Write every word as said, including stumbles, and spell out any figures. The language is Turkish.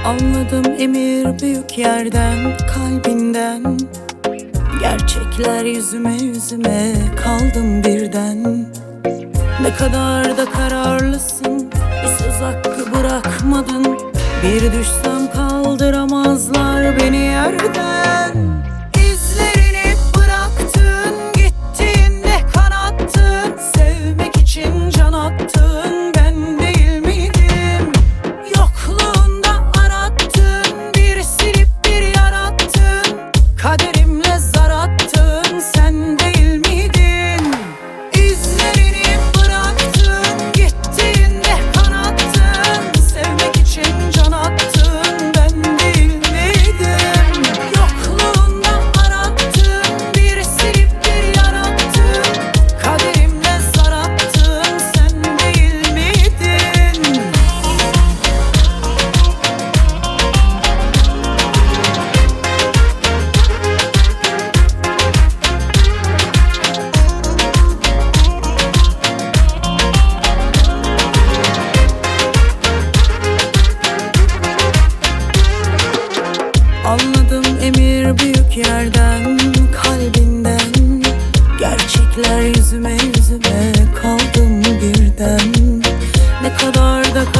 Anladım emir büyük yerden, kalbinden. Gerçekler yüzüme yüzüme kaldım birden. Ne kadar da kararlısın, bir söz hakkı bırakmadın. Bir düşsem kaldıramazlar beni yerden. İzlerini bıraktın, gittiğinde kanattın. Sevmek için can attın, ben değil miydim? Yokluğunda arattın, bir silip bir yarattın. Kaderimle zar attın, sen değil miydin? İzlerini bıraktın, gittiğinde kanattın. Sevmek için can attın, ben değil miydim? Yokluğunda arattın, bir silip bir yarattın. Kaderimle zar attın, sen değil miydin? Anladım emir büyük yerden, kalbinden. Gerçekler yüzüme yüzüme kaldım birden. Ne kadar da